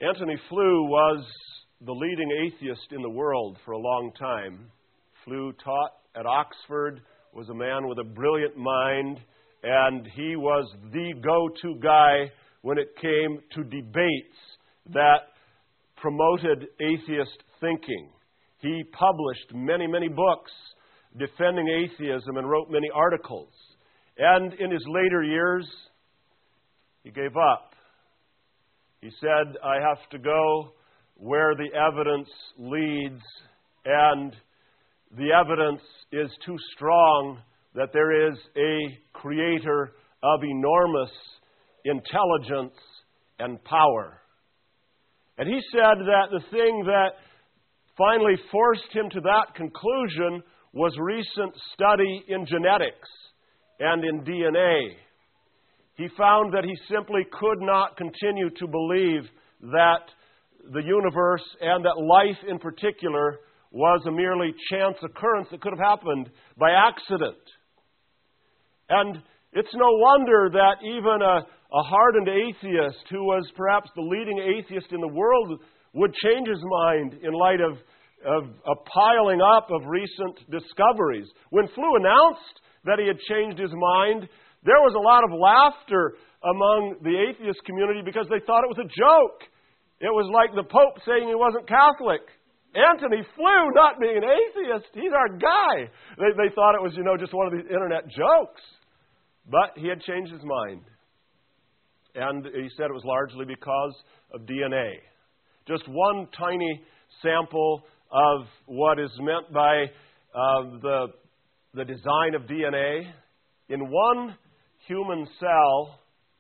Antony Flew was the leading atheist in the world for a long time. Flew taught at Oxford, was a man with a brilliant mind, and he was the go-to guy when it came to debates that promoted atheist thinking. He published many, many books defending atheism and wrote many articles. And in his later years, he gave up. He said, I have to go where the evidence leads, and the evidence is too strong that there is a creator of enormous intelligence and power. And he said that the thing that finally forced him to that conclusion was recent study in genetics and in DNA. He found that he simply could not continue to believe that the universe and that life in particular was a merely chance occurrence that could have happened by accident. And it's no wonder that even a hardened atheist who was perhaps the leading atheist in the world would change his mind in light of a piling up of recent discoveries. When Flew announced that he had changed his mind, there was a lot of laughter among the atheist community because they thought it was a joke. It was like the Pope saying he wasn't Catholic. Antony Flew not being an atheist, he's our guy. They thought it was, just one of these internet jokes. But he had changed his mind. And he said it was largely because of DNA. Just one tiny sample of what is meant by the design of DNA. In one human cell,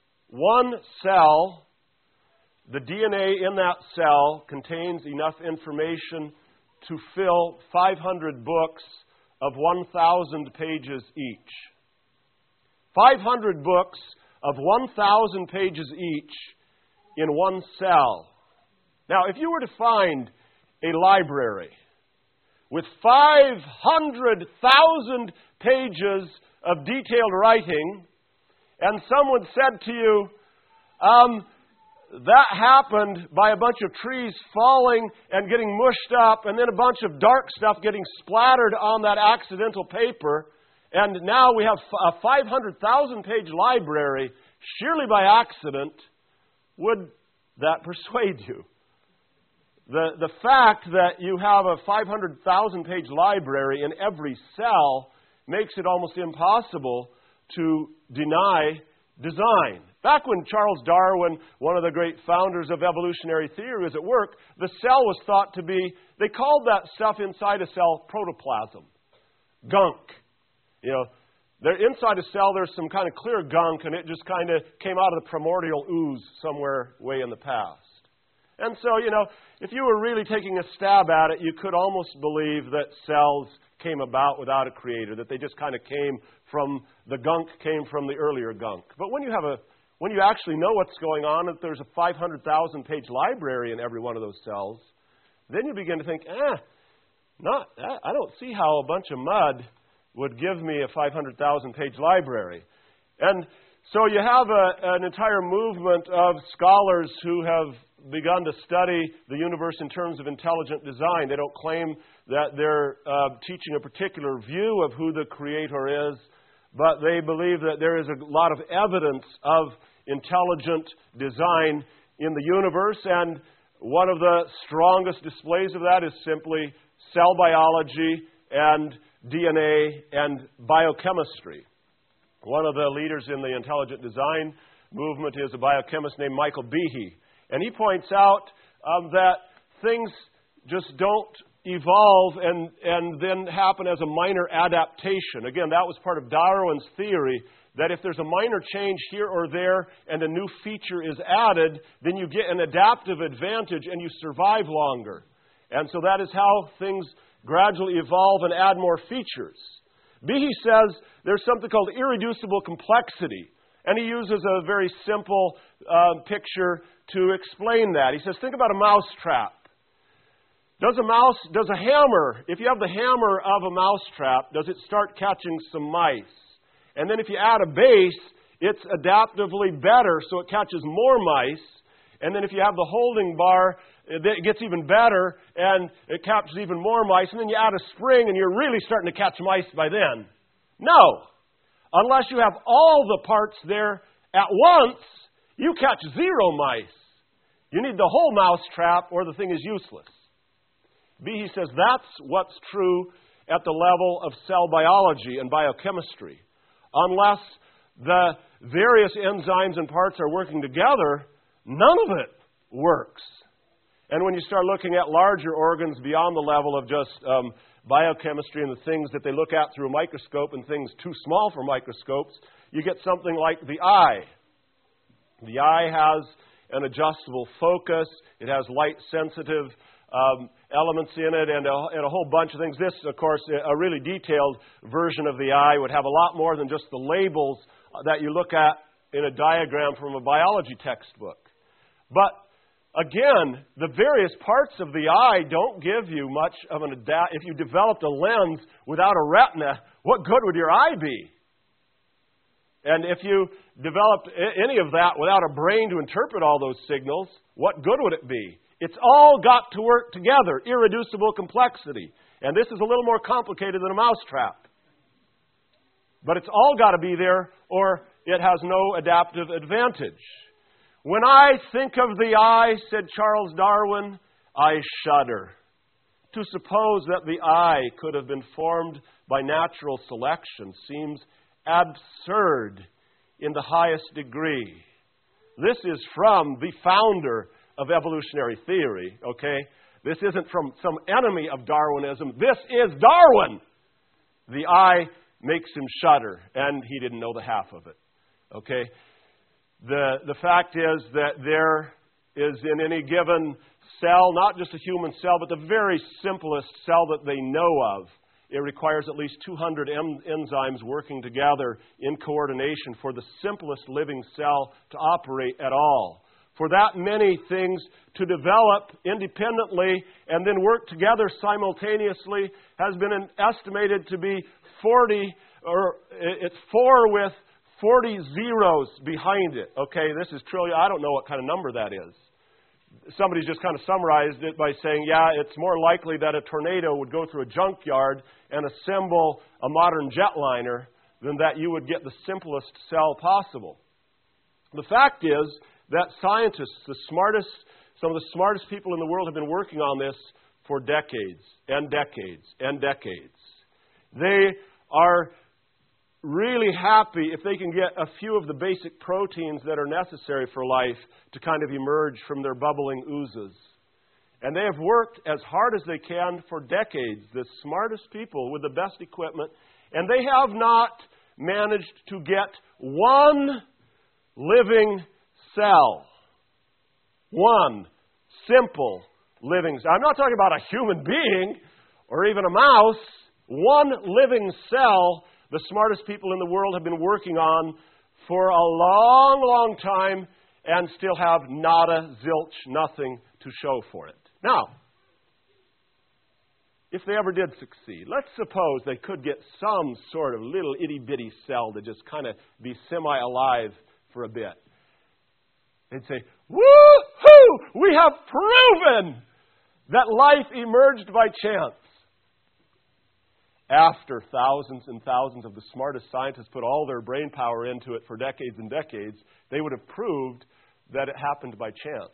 the DNA in that cell contains enough information to fill 500 books of 1,000 pages each. 500 books of 1,000 pages each in one cell. Now, if you were to find a library with 500,000 pages of detailed writing, and someone said to you, that happened by a bunch of trees falling and getting mushed up, and then a bunch of dark stuff getting splattered on that accidental paper, and now we have a 500,000-page library, surely by accident, would that persuade you? The fact that you have a 500,000-page library in every cell makes it almost impossible to deny design. Back when Charles Darwin, one of the great founders of evolutionary theory, was at work, the cell was thought to be, they called that stuff inside a cell protoplasm, gunk. Inside a cell there's some kind of clear gunk, and it just kind of came out of the primordial ooze somewhere way in the past. And so, if you were really taking a stab at it, you could almost believe that cells came about without a creator, that they just kind of came from, the gunk came from the earlier gunk. But when you actually know what's going on, that there's a 500,000-page library in every one of those cells, then you begin to think, I don't see how a bunch of mud would give me a 500,000-page library. And so you have an entire movement of scholars who have begun to study the universe in terms of intelligent design. They don't claim that they're teaching a particular view of who the creator is, but they believe that there is a lot of evidence of intelligent design in the universe, and one of the strongest displays of that is simply cell biology and DNA and biochemistry. One of the leaders in the intelligent design movement is a biochemist named Michael Behe. And he points out that things just don't evolve and then happen as a minor adaptation. Again, that was part of Darwin's theory, that if there's a minor change here or there and a new feature is added, then you get an adaptive advantage and you survive longer. And so that is how things gradually evolve and add more features. Behe says there's something called irreducible complexity. And he uses a very simple picture to explain that. He says, think about a mouse trap. Does a hammer, if you have the hammer of a mouse trap, does it start catching some mice? And then if you add a base, it's adaptively better, so it catches more mice. And then if you have the holding bar, it gets even better, and it captures even more mice. And then you add a spring, and you're really starting to catch mice by then. No. Unless you have all the parts there at once, you catch 0 mice. You need the whole mouse trap, or the thing is useless. Behe says that's what's true at the level of cell biology and biochemistry. Unless the various enzymes and parts are working together, none of it works. And when you start looking at larger organs beyond the level of just biochemistry and the things that they look at through a microscope and things too small for microscopes, you get something like the eye. The eye has an adjustable focus. It has light-sensitive elements in it and a whole bunch of things. This, of course, a really detailed version of the eye would have a lot more than just the labels that you look at in a diagram from a biology textbook. But again, the various parts of the eye don't give you much of an if you developed a lens without a retina, what good would your eye be? And if you developed any of that without a brain to interpret all those signals, what good would it be? It's all got to work together, irreducible complexity. And this is a little more complicated than a mousetrap. But it's all got to be there, or it has no adaptive advantage. When I think of the eye, said Charles Darwin, I shudder. To suppose that the eye could have been formed by natural selection seems absurd in the highest degree. This is from the founder of evolutionary theory, okay? This isn't from some enemy of Darwinism. This is Darwin. The eye makes him shudder, and he didn't know the half of it, okay? The fact is that there is in any given cell, not just a human cell, but the very simplest cell that they know of, it requires at least 200 enzymes working together in coordination for the simplest living cell to operate at all. For that many things to develop independently and then work together simultaneously has been estimated to be 40, or it's 4 with 40 zeros behind it. Okay, this is trillion. I don't know what kind of number that is. Somebody's just kind of summarized it by saying, yeah, it's more likely that a tornado would go through a junkyard and assemble a modern jetliner than that you would get the simplest cell possible. The fact is that scientists, some of the smartest people in the world have been working on this for decades and decades and decades. They are really happy if they can get a few of the basic proteins that are necessary for life to kind of emerge from their bubbling oozes. And they have worked as hard as they can for decades, the smartest people with the best equipment, and they have not managed to get one living cell. One simple living cell. I'm not talking about a human being or even a mouse. One living cell the smartest people in the world have been working on for a long, long time and still have nada, zilch, nothing to show for it. Now, if they ever did succeed, let's suppose they could get some sort of little itty-bitty cell to just kind of be semi-alive for a bit. They'd say, woo-hoo! We have proven that life emerged by chance. After thousands and thousands of the smartest scientists put all their brain power into it for decades and decades, they would have proved that it happened by chance.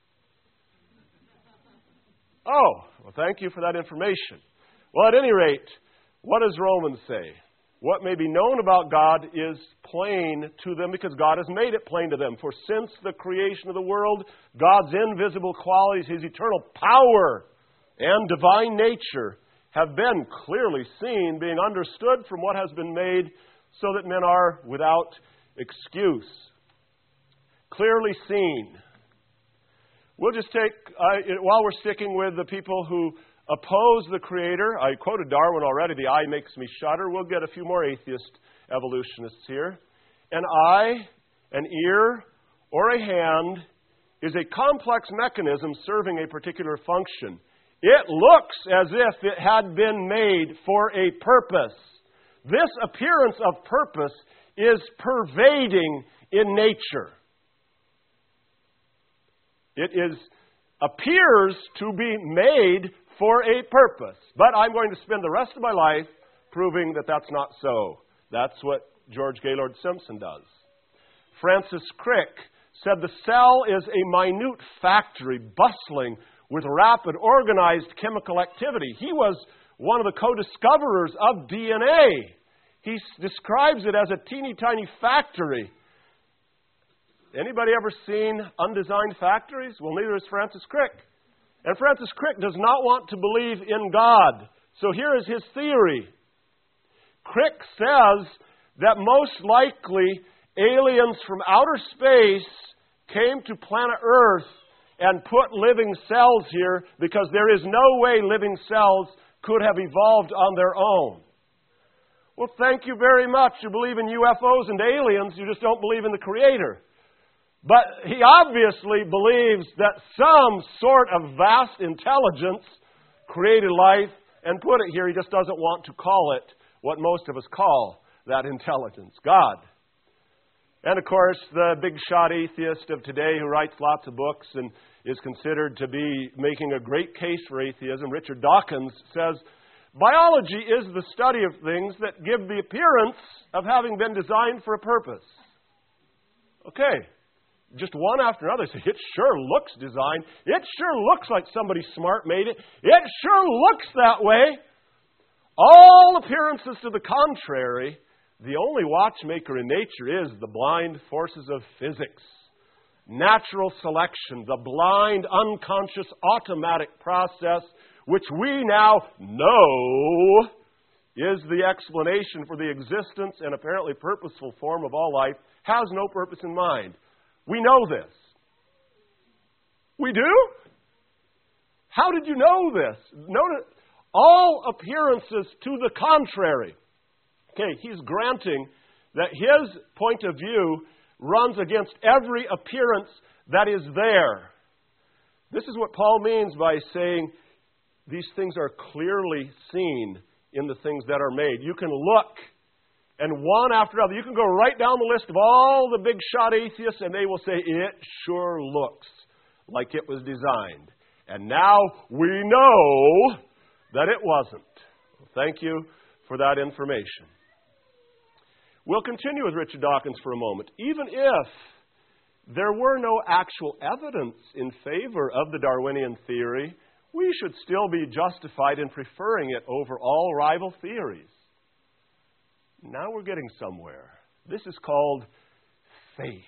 Oh, well, thank you for that information. Well, at any rate, what does Romans say? What may be known about God is plain to them because God has made it plain to them. For since the creation of the world, God's invisible qualities, His eternal power and divine nature have been clearly seen, being understood from what has been made, so that men are without excuse. Clearly seen. We'll just take, while we're sticking with the people who oppose the Creator, I quoted Darwin already, the eye makes me shudder. We'll get a few more atheist evolutionists here. An eye, an ear, or a hand is a complex mechanism serving a particular function. It looks as if it had been made for a purpose. This appearance of purpose is pervading in nature. appears to be made for a purpose. But I'm going to spend the rest of my life proving that that's not so. That's what George Gaylord Simpson does. Francis Crick said the cell is a minute factory bustling with rapid, organized chemical activity. He was one of the co-discoverers of DNA. He describes it as a teeny tiny factory. Anybody ever seen undesigned factories? Well, neither has Francis Crick. And Francis Crick does not want to believe in God. So here is his theory. Crick says that most likely aliens from outer space came to planet Earth and put living cells here because there is no way living cells could have evolved on their own. Well, thank you very much. You believe in UFOs and aliens, you just don't believe in the Creator. But he obviously believes that some sort of vast intelligence created life and put it here. He just doesn't want to call it what most of us call that intelligence, God. And of course, the big shot atheist of today who writes lots of books and is considered to be making a great case for atheism, Richard Dawkins, says, biology is the study of things that give the appearance of having been designed for a purpose. Okay, just one after another. It sure looks designed. It sure looks like somebody smart made it. It sure looks that way. All appearances to the contrary. The only watchmaker in nature is the blind forces of physics. Natural selection, the blind, unconscious, automatic process, which we now know is the explanation for the existence and apparently purposeful form of all life, has no purpose in mind. We know this. We do? How did you know this? Notice all appearances to the contrary. Okay, he's granting that his point of view runs against every appearance that is there. This is what Paul means by saying these things are clearly seen in the things that are made. You can look, and one after another, you can go right down the list of all the big shot atheists, and they will say, it sure looks like it was designed. And now we know that it wasn't. Well, thank you for that information. We'll continue with Richard Dawkins for a moment. Even if there were no actual evidence in favor of the Darwinian theory, we should still be justified in preferring it over all rival theories. Now we're getting somewhere. This is called faith.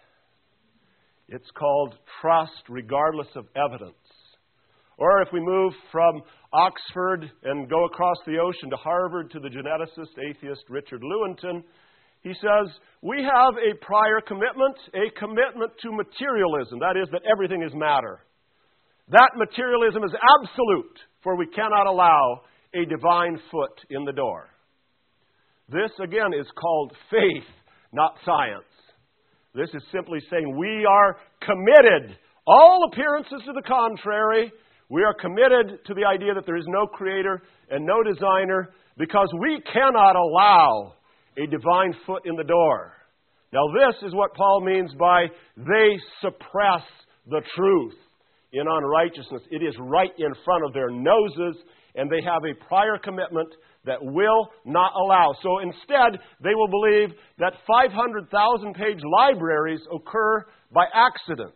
It's called trust regardless of evidence. Or if we move from Oxford and go across the ocean to Harvard to the geneticist, atheist Richard Lewontin, he says, we have a prior commitment, a commitment to materialism. That is, that everything is matter. That materialism is absolute, for we cannot allow a divine foot in the door. This, again, is called faith, not science. This is simply saying we are committed. All appearances to the contrary, we are committed to the idea that there is no creator and no designer because we cannot allow a divine foot in the door. Now this is what Paul means by they suppress the truth in unrighteousness. It is right in front of their noses, and they have a prior commitment that will not allow. So instead, they will believe that 500,000-page libraries occur by accident.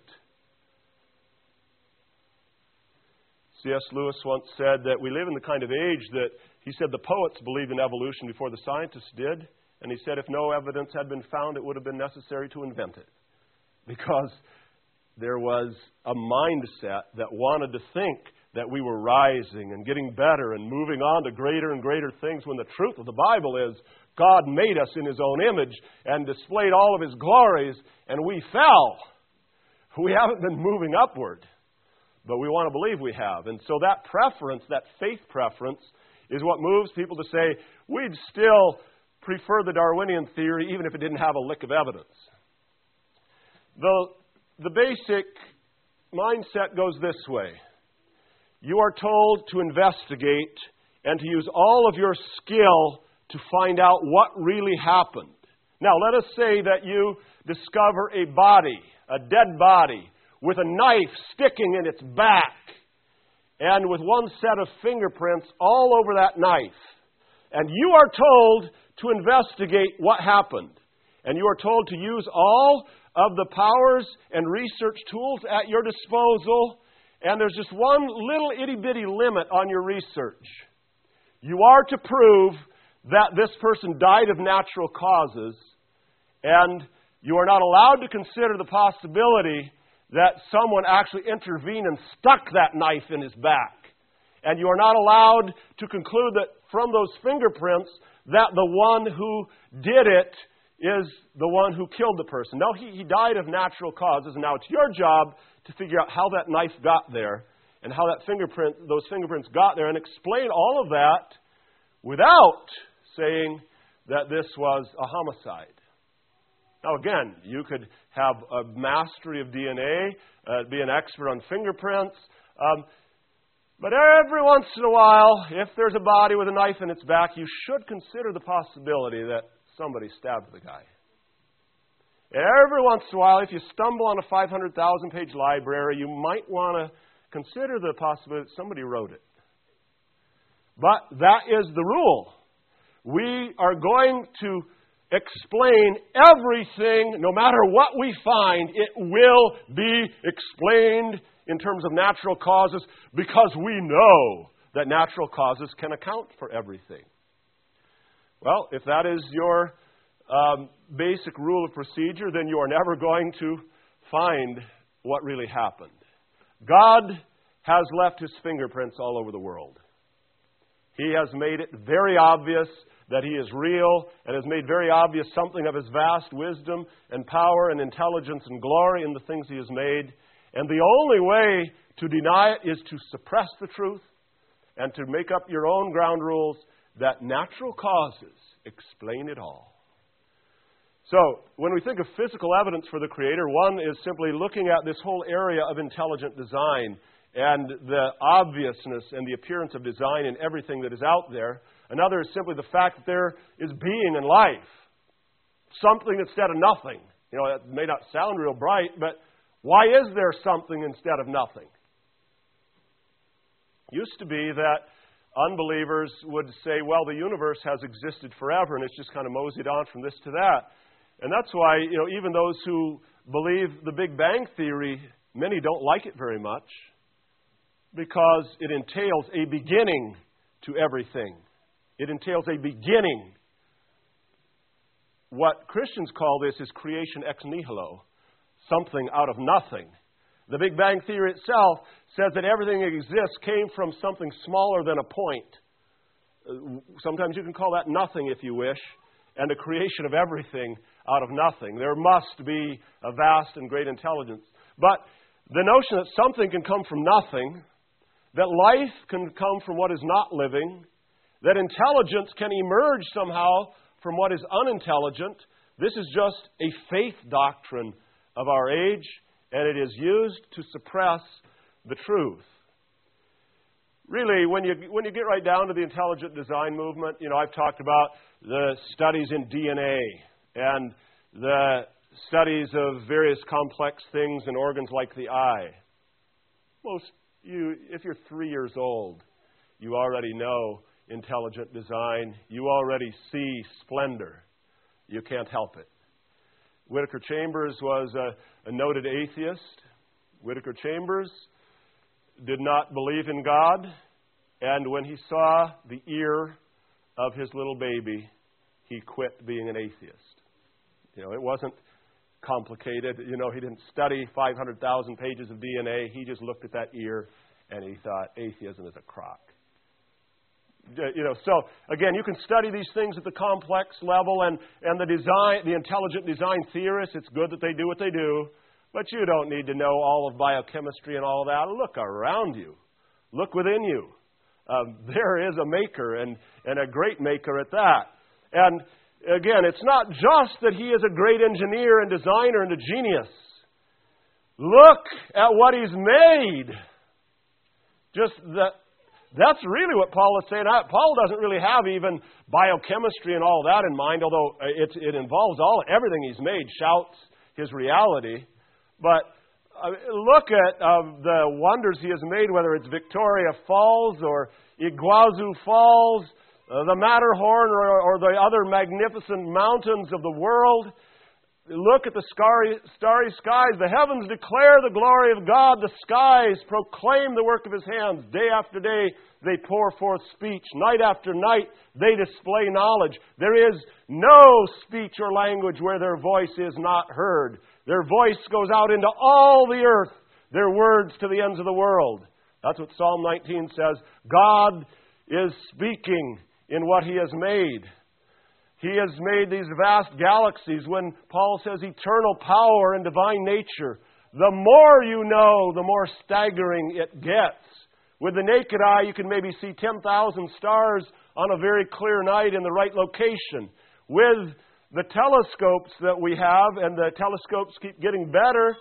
C.S. Lewis once said that we live in the kind of age that, he said, the poets believed in evolution before the scientists did. And he said if no evidence had been found, it would have been necessary to invent it. Because there was a mindset that wanted to think that we were rising and getting better and moving on to greater and greater things, when the truth of the Bible is God made us in His own image and displayed all of His glories, and we fell. We haven't been moving upward, but we want to believe we have. And so that preference, that faith preference, is what moves people to say, we'd still prefer the Darwinian theory even if it didn't have a lick of evidence. The basic mindset goes this way. You are told to investigate and to use all of your skill to find out what really happened. Now, let us say that you discover a body, a dead body, with a knife sticking in its back and with one set of fingerprints all over that knife. And you are told to investigate what happened. And you are told to use all of the powers and research tools at your disposal. And there's just one little itty-bitty limit on your research. You are to prove that this person died of natural causes, and you are not allowed to consider the possibility that someone actually intervened and stuck that knife in his back. And you are not allowed to conclude that from those fingerprints that the one who did it is the one who killed the person. No, he died of natural causes, and now it's your job to figure out how that knife got there and how those fingerprints got there, and explain all of that without saying that this was a homicide. Now again, you could have a mastery of DNA, be an expert on fingerprints, but every once in a while, if there's a body with a knife in its back, you should consider the possibility that somebody stabbed the guy. And every once in a while, if you stumble on a 500,000-page library, you might want to consider the possibility that somebody wrote it. But that is the rule. We are going to explain everything, no matter what we find, it will be explained in terms of natural causes, because we know that natural causes can account for everything. Well, if that is your basic rule of procedure, then you are never going to find what really happened. God has left His fingerprints all over the world. He has made it very obvious that He is real, and has made very obvious something of His vast wisdom and power and intelligence and glory in the things He has made. And the only way to deny it is to suppress the truth and to make up your own ground rules that natural causes explain it all. So, when we think of physical evidence for the Creator, one is simply looking at this whole area of intelligent design and the obviousness and the appearance of design in everything that is out there. Another is simply the fact that there is being in life. Something instead of nothing. You know, that may not sound real bright, but why is there something instead of nothing? It used to be that unbelievers would say, well, the universe has existed forever, and it's just kind of moseyed on from this to that. And that's why, even those who believe the Big Bang Theory, many don't like it very much, because it entails a beginning to everything. It entails a beginning. What Christians call this is creation ex nihilo, something out of nothing. The Big Bang Theory itself says that everything that exists came from something smaller than a point. Sometimes you can call that nothing if you wish, and a creation of everything out of nothing. There must be a vast and great intelligence. But the notion that something can come from nothing, that life can come from what is not living, that intelligence can emerge somehow from what is unintelligent, this is just a faith doctrine of our age, and it is used to suppress the truth. Really, when you get right down to the intelligent design movement, I've talked about the studies in DNA and the studies of various complex things in organs like the eye. If you're 3 years old, you already know intelligent design. You already see splendor. You can't help it. Whittaker Chambers was a noted atheist. Whittaker Chambers did not believe in God, and when he saw the ear of his little baby, he quit being an atheist. It wasn't complicated. He didn't study 500,000 pages of DNA. He just looked at that ear and he thought atheism is a crock. So again, you can study these things at the complex level, and the intelligent design theorists, it's good that they do what they do, but you don't need to know all of biochemistry and all of that. Look around you. Look within you. There is a maker, and a great maker at that. And again, it's not just that he is a great engineer and designer and a genius. Look at what he's made. That's really what Paul is saying. Paul doesn't really have even biochemistry and all that in mind, although it involves everything he's made, shouts his reality. But look at the wonders He has made, whether it's Victoria Falls or Iguazu Falls, the Matterhorn, or the other magnificent mountains of the world. Look at the starry skies. The heavens declare the glory of God. The skies proclaim the work of His hands. Day after day, they pour forth speech. Night after night, they display knowledge. There is no speech or language where their voice is not heard. Their voice goes out into all the earth, their words to the ends of the world. That's what Psalm 19 says. God is speaking in what He has made. He has made these vast galaxies. When Paul says eternal power and divine nature, the more you know, the more staggering it gets. With the naked eye, you can maybe see 10,000 stars on a very clear night in the right location. With the telescopes that we have, and the telescopes keep getting better,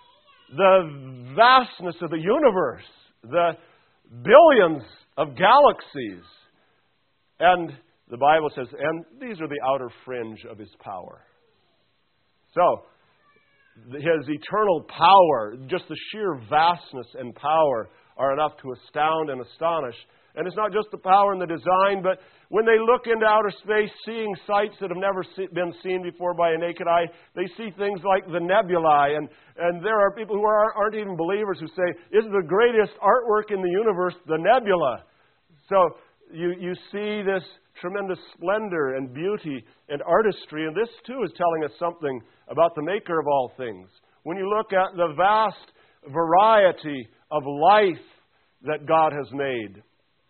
the vastness of the universe, the billions of galaxies, and the Bible says, and these are the outer fringe of His power. So, His eternal power, just the sheer vastness and power are enough to astound and astonish. And it's not just the power and the design, but when they look into outer space, seeing sights that have never been seen before by a naked eye, they see things like the nebulae. And there are people who aren't even believers who say, this is the greatest artwork in the universe, the nebula. So, you see this tremendous splendor and beauty and artistry, and this too is telling us something about the Maker of all things. When you look at the vast variety of life that God has made,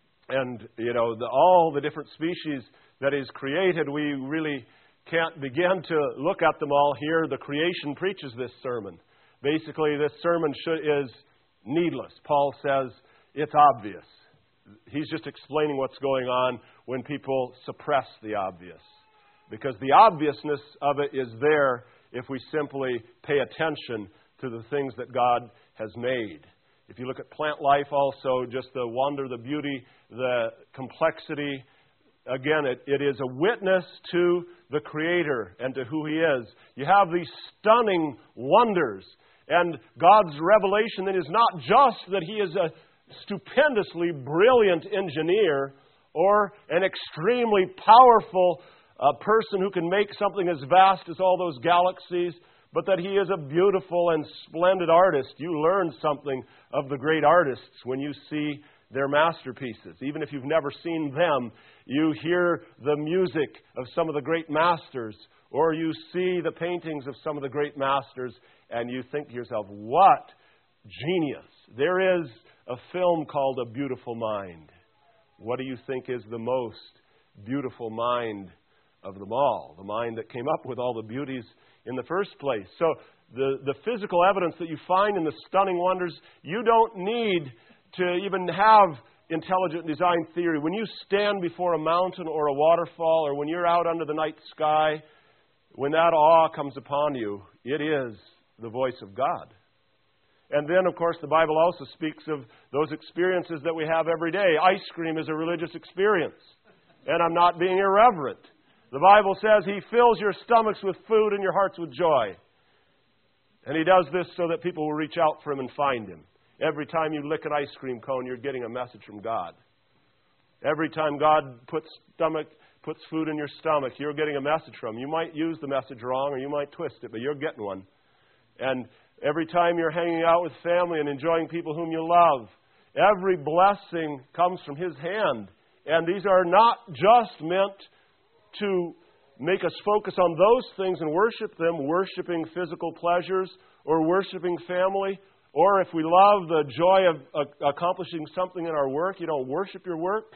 and all the different species that He's created, we really can't begin to look at them all here. The creation preaches this sermon. Basically, this sermon is needless. Paul says it's obvious. He's just explaining what's going on when people suppress the obvious. Because the obviousness of it is there if we simply pay attention to the things that God has made. If you look at plant life also, just the wonder, the beauty, the complexity, again, it is a witness to the Creator and to who He is. You have these stunning wonders. And God's revelation then is not just that He is a stupendously brilliant engineer or an extremely powerful person who can make something as vast as all those galaxies, but that He is a beautiful and splendid artist. You learn something of the great artists when you see their masterpieces. Even if you've never seen them, you hear the music of some of the great masters, or you see the paintings of some of the great masters, and you think to yourself, what genius! There is a film called A Beautiful Mind. What do you think is the most beautiful mind of them all? The mind that came up with all the beauties in the first place. So the physical evidence that you find in the stunning wonders, you don't need to even have intelligent design theory. When you stand before a mountain or a waterfall, or when you're out under the night sky, when that awe comes upon you, it is the voice of God. And then, of course, the Bible also speaks of those experiences that we have every day. Ice cream is a religious experience. And I'm not being irreverent. The Bible says He fills your stomachs with food and your hearts with joy. And He does this so that people will reach out for Him and find Him. Every time you lick an ice cream cone, you're getting a message from God. Every time God puts food in your stomach, you're getting a message from Him. You might use the message wrong or you might twist it, but you're getting one. And every time you're hanging out with family and enjoying people whom you love, every blessing comes from His hand. And these are not just meant to make us focus on those things and worship them, worshiping physical pleasures or worshiping family. Or if we love the joy of accomplishing something in our work, you don't worship your work.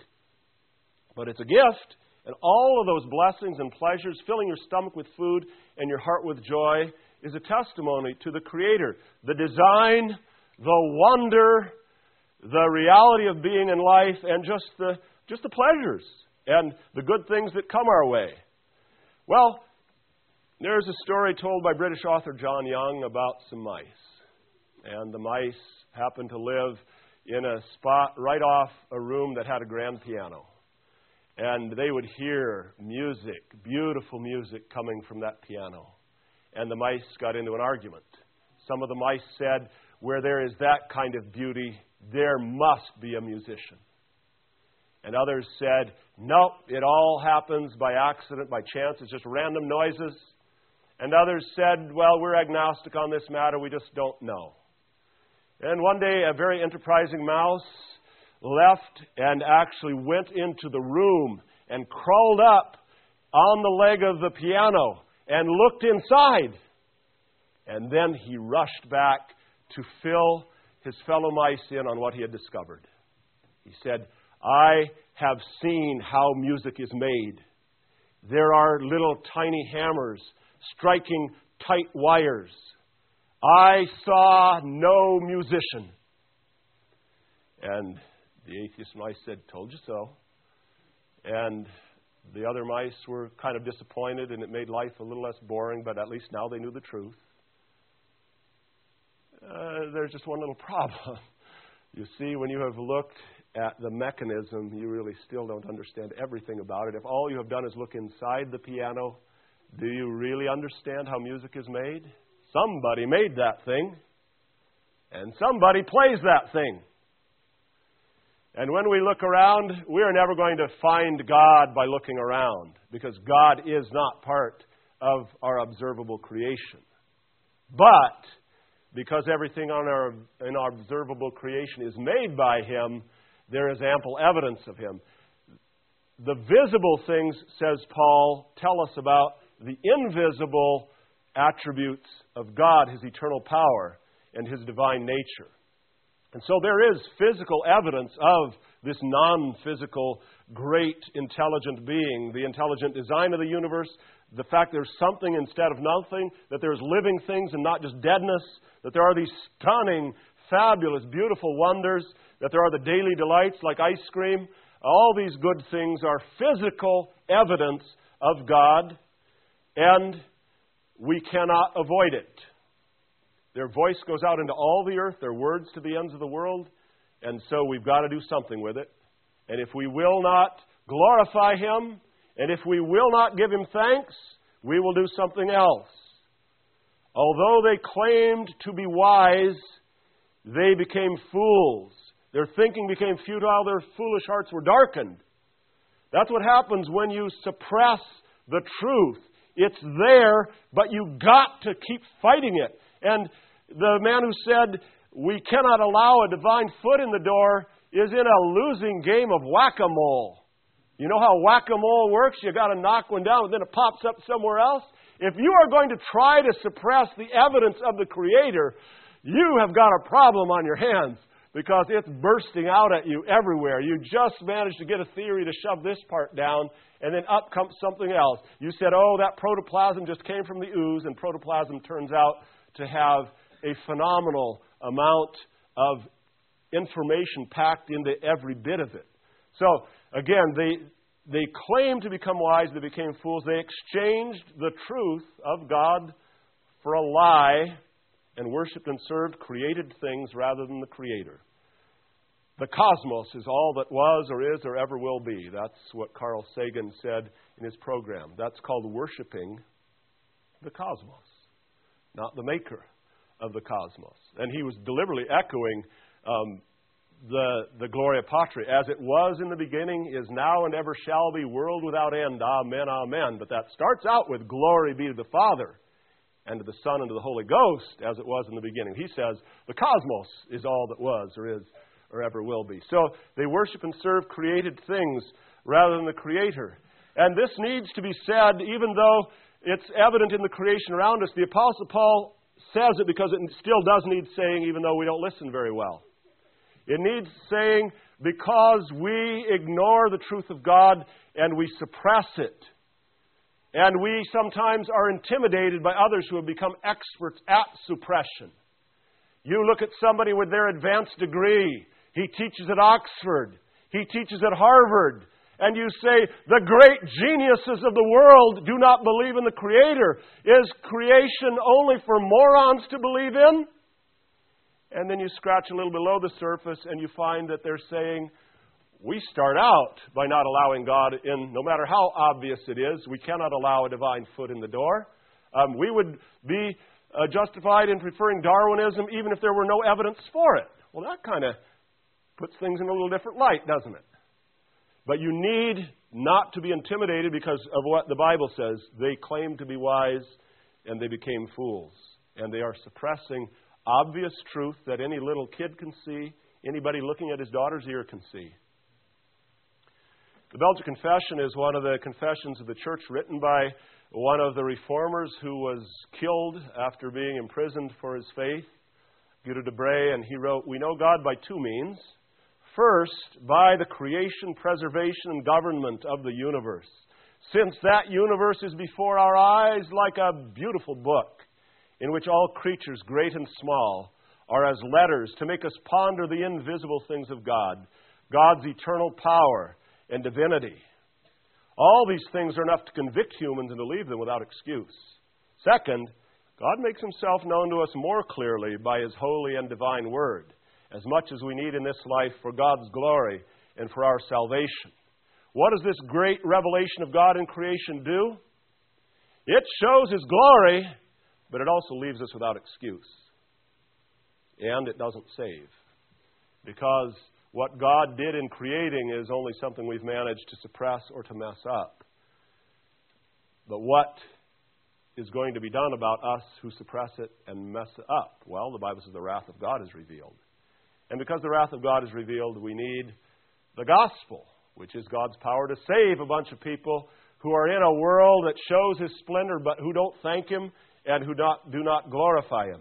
But it's a gift. And all of those blessings and pleasures, filling your stomach with food and your heart with joy, is a testimony to the Creator. The design, the wonder, the reality of being in life, and just the pleasures and the good things that come our way. Well, there's a story told by British author John Young about some mice. And the mice happened to live in a spot right off a room that had a grand piano. And they would hear music, beautiful music coming from that piano. And the mice got into an argument. Some of the mice said, where there is that kind of beauty, there must be a musician. And others said, nope, it all happens by accident, by chance, it's just random noises. And others said, well, we're agnostic on this matter, we just don't know. And one day a very enterprising mouse left and actually went into the room and crawled up on the leg of the piano and looked inside. And then he rushed back to fill his fellow mice in on what he had discovered. He said, I have seen how music is made. There are little tiny hammers striking tight wires. I saw no musician. And the atheist mice said, told you so. And the other mice were kind of disappointed, and it made life a little less boring, but at least now they knew the truth. There's just one little problem. You see, when you have looked at the mechanism, you really still don't understand everything about it. If all you have done is look inside the piano, do you really understand how music is made? Somebody made that thing, and somebody plays that thing. And when we look around, we are never going to find God by looking around, because God is not part of our observable creation. But because everything in our observable creation is made by Him, there is ample evidence of Him. The visible things, says Paul, tell us about the invisible attributes of God, His eternal power, and His divine nature. And so there is physical evidence of this non-physical, great, intelligent being, the intelligent design of the universe, the fact there's something instead of nothing, that there's living things and not just deadness, that there are these stunning, fabulous, beautiful wonders, that there are the daily delights like ice cream. All these good things are physical evidence of God, and we cannot avoid it. Their voice goes out into all the earth, their words to the ends of the world, and so we've got to do something with it. And if we will not glorify Him, and if we will not give Him thanks, we will do something else. Although they claimed to be wise, they became fools. Their thinking became futile, their foolish hearts were darkened. That's what happens when you suppress the truth. It's there, but you've got to keep fighting it. And the man who said, we cannot allow a divine foot in the door, is in a losing game of whack-a-mole. You know how whack-a-mole works? You got to knock one down, and then it pops up somewhere else. If you are going to try to suppress the evidence of the Creator, you have got a problem on your hands, because it's bursting out at you everywhere. You just managed to get a theory to shove this part down, and then up comes something else. You said, oh, that protoplasm just came from the ooze, and protoplasm turns out to have a phenomenal amount of information packed into every bit of it. So, again, they claimed to become wise, they became fools. They exchanged the truth of God for a lie and worshipped and served created things rather than the Creator. The cosmos is all that was or is or ever will be. That's what Carl Sagan said in his program. That's called worshiping the cosmos, not the maker of the cosmos. And he was deliberately echoing the Gloria Patri. As it was in the beginning, is now, and ever shall be, world without end. Amen, amen. But that starts out with glory be to the Father, and to the Son, and to the Holy Ghost, as it was in the beginning. He says the cosmos is all that was, or is, or ever will be. So they worship and serve created things rather than the Creator. And this needs to be said, even though it's evident in the creation around us. The Apostle Paul says it because it still does need saying, even though we don't listen very well. It needs saying because we ignore the truth of God and we suppress it. And we sometimes are intimidated by others who have become experts at suppression. You look at somebody with their advanced degree. He teaches at Oxford. He teaches at Harvard. And you say, the great geniuses of the world do not believe in the Creator. Is creation only for morons to believe in? And then you scratch a little below the surface and you find that they're saying, we start out by not allowing God in, no matter how obvious it is. We cannot allow a divine foot in the door. We would be justified in preferring Darwinism even if there were no evidence for it. Well, that kind of puts things in a little different light, doesn't it? But you need not to be intimidated because of what the Bible says. They claimed to be wise, and they became fools. And they are suppressing obvious truth that any little kid can see, anybody looking at his daughter's ear can see. The Belgic Confession is one of the confessions of the church written by one of the reformers who was killed after being imprisoned for his faith, Guido de Brès, and he wrote, "We know God by two means. First, by the creation, preservation, and government of the universe. Since that universe is before our eyes like a beautiful book, in which all creatures, great and small, are as letters to make us ponder the invisible things of God, God's eternal power and divinity. All these things are enough to convict humans and to leave them without excuse. Second, God makes himself known to us more clearly by his holy and divine word, as much as we need in this life for God's glory and for our salvation. What does this great revelation of God in creation do? It shows his glory, but it also leaves us without excuse. And it doesn't save. Because what God did in creating is only something we've managed to suppress or to mess up. But what is going to be done about us who suppress it and mess it up? Well, the Bible says the wrath of God is revealed. And because the wrath of God is revealed, we need the gospel, which is God's power to save a bunch of people who are in a world that shows his splendor, but who don't thank him and who do not glorify him.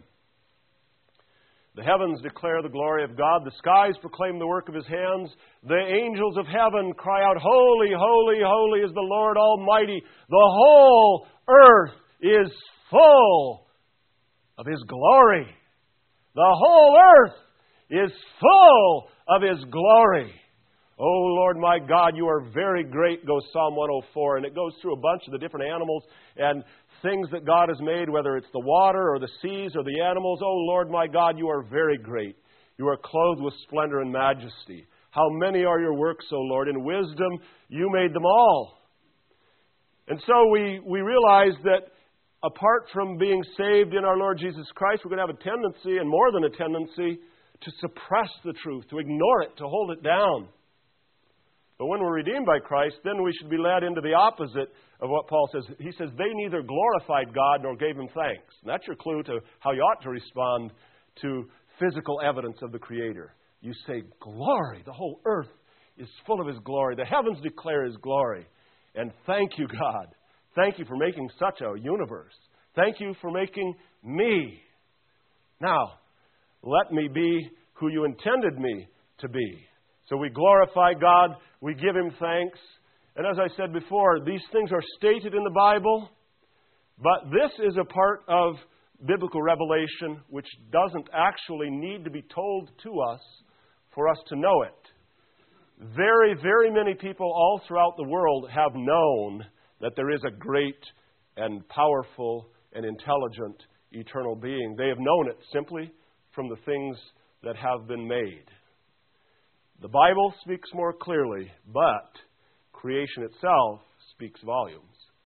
The heavens declare the glory of God. The skies proclaim the work of his hands. The angels of heaven cry out, "Holy, holy, holy is the Lord Almighty. The whole earth is full of his glory." The whole earth is full of his glory. "Oh, Lord my God, you are very great," goes Psalm 104. And it goes through a bunch of the different animals and things that God has made, whether it's the water or the seas or the animals. "Oh, Lord my God, you are very great. You are clothed with splendor and majesty. How many are your works, O Lord? In wisdom you made them all." And so we realize that apart from being saved in our Lord Jesus Christ, we're going to have a tendency, and more than a tendency, to suppress the truth, to ignore it, to hold it down. But when we're redeemed by Christ, then we should be led into the opposite of what Paul says. He says, they neither glorified God nor gave him thanks. And that's your clue to how you ought to respond to physical evidence of the Creator. You say, "Glory, the whole earth is full of his glory. The heavens declare his glory." And thank you, God. Thank you for making such a universe. Thank you for making me. Now, let me be who you intended me to be. So we glorify God, we give him thanks. And as I said before, these things are stated in the Bible, but this is a part of biblical revelation which doesn't actually need to be told to us for us to know it. Very, very many people all throughout the world have known that there is a great and powerful and intelligent eternal being. They have known it simply from the things that have been made. The Bible speaks more clearly, but creation itself speaks volumes.